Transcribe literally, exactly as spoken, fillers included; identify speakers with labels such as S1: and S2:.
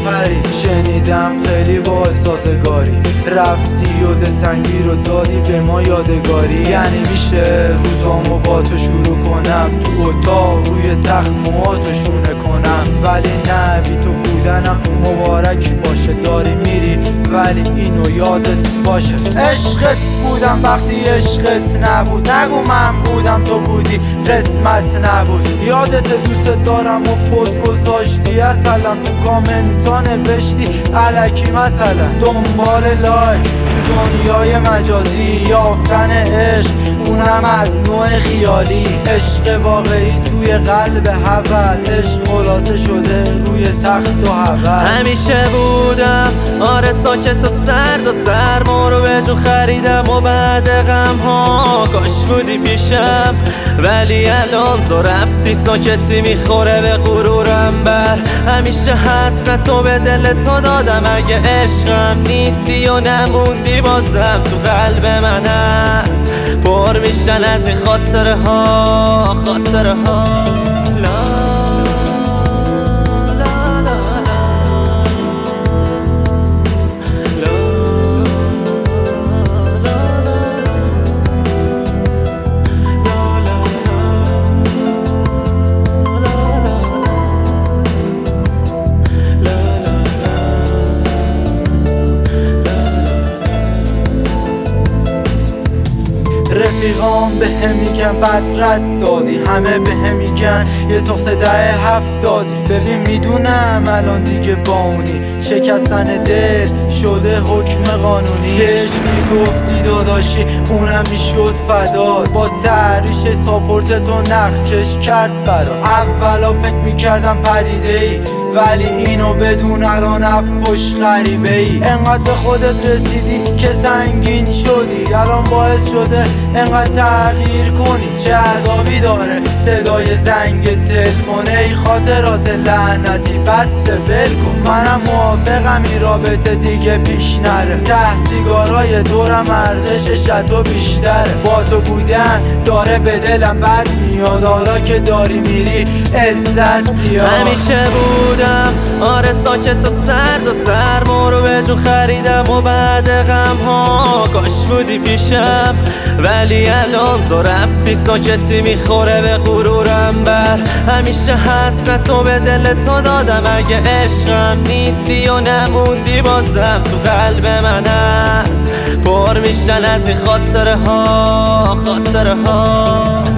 S1: خری. شنیدم خیلی با احساسگاری رفتی و دلتنگی رو دادی به ما یادگاری. یعنی میشه روزامو با تو شروع کنم، تو اتاق روی تخت موهاتو شونه کنم، ولی نه بی تو بودنم مبارک باشه. داری میری ولی اینو یادت باشه. عشقت بودم وقتی عشقت نبود، نگو من بودم تو بودی قسمت نبود. یادت دوست دارم و پست گذاشتی اصلا تو کامنتا نوشتی الکی مثلا دنبال لایک تو دنیای مجازی، یافتن عشق اونم از نوع خیالی. عشق واقعی توی قلب حول، عشق خلاصه شده روی تخت و حول.
S2: همیشه بودم آره ساکت و سرد و سرما رو به جون خریدم و بعد غم ها کاش بودی پیشم، ولی الان تو رفتی ساکتی میخوره به غرورم بر. همیشه حسرتو به دل تو دادم، اگه عشقم نیستی و نموندی بازم تو قلب من هست. پر میشن از این خاطره ها خاطره ها.
S1: رفیقام به هم میگن بد رد دادی، همه به هم میگن یه تخصه ده هفت دادی. ببین میدونم الان دیگه با اونی، شکستن دل شده حکم قانونی. بهش میگفتی داداشی اونم میشد فدات، با تعریش ساپورت تو نخکش کرد برات. اولا فکر میکردم پدیده ای، ولی اینو بدون الان اف پشت غریبه ای. انقدر به خودت رسیدی که سنگین شدی، الان باعث شده انقدر تغییر کنی. چه عذابی داره صدای زنگ تلفن، ای خاطرات لعنتی بس ول کن. منم موافقم این رابطه دیگه پیش نره، ته سیگارای دورم ارزشش از تو بیشتره. با تو بودن داره به دلم بد میاد، حالا که داری میری عزت زیاد.
S2: همیشه بودم آره ساکت و سرد و سرما رو به جون خریدم و بعد غم ها کاش بودی پیشم، ولی الان تو رفتی ساکتی میخوره به غرورم بر. همیشه حسرتو به دل تو دادم، اگه عشقم نیستی و نموندی بازم تو قلب من هست. پر میشن از این خاطره ها خاطره ها.